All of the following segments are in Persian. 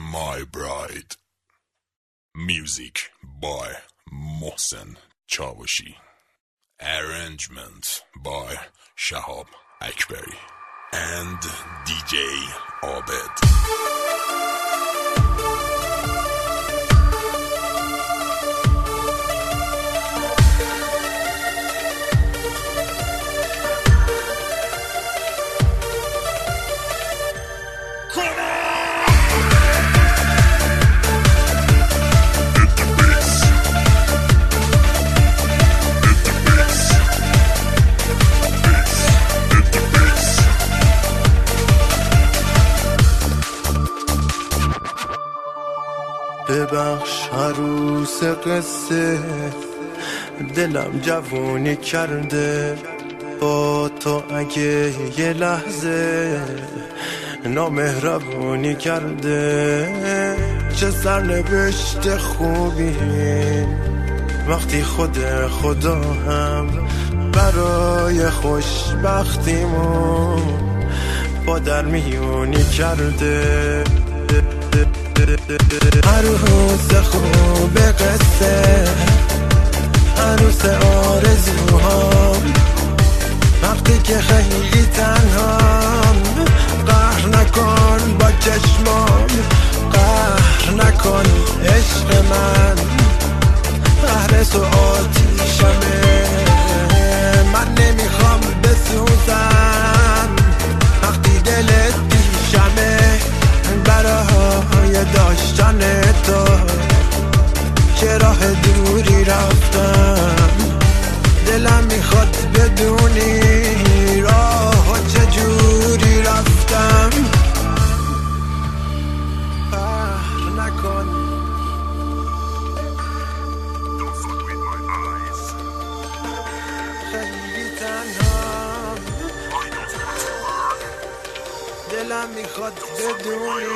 My Bride. Music by Mohsen Chavashi. Arrangement by Shahab Akbari and DJ Abed. ببخش عروس قصه، دلم جوونی کرده با تو. اگه یه لحظه نامهربونی کرده، چه سرنوشت خوبی وقتی خدا هم برای خوشبختیمون با در میونی کرده. عروس خوب قصه، عروس آرزوهام، وقتی که خیلی تنهام، قهر نکن با چشمام، قهر نکن عشق من، قهر تو آتیشمه، من نمیخوام بسوزم وقتی دلت پیشمه. برای داشتن تو چه راه دوری رفتم، دلم میخواد بدونی راه چجوری رفتم. قهر نکن، خیلی تنها، دلم میخواد بدونی.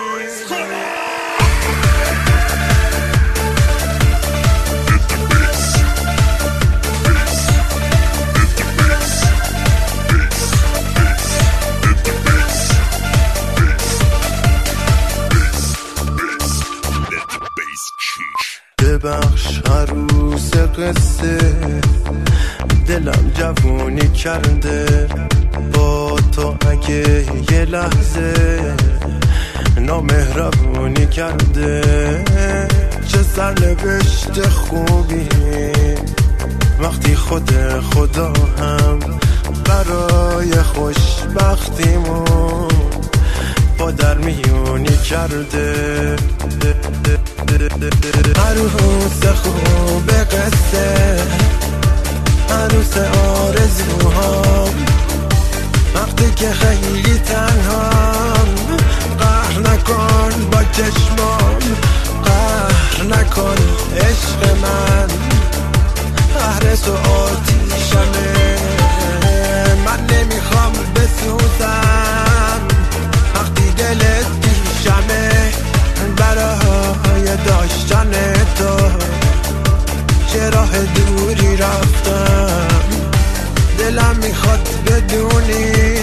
ببخش عروس قصه، دلم جوونی کرده با تو. اگه یه لحظه نامهربونی کرده، چه سرنوشت خوبی وقتی خدا هم برای خوشبختیمون با در میونی کرده. عروس خوب قصه، عروس آرزوهام، وقتی که خیلی تنهام، قهر نکن با چشمام، قهر نکن عشق من، قهر تو آتیشمه، من نمیخوام بسوزم وقتی دلت پیشمه. برای داشتن تو چه راه دوری رفتم، دلم میخواد بدونی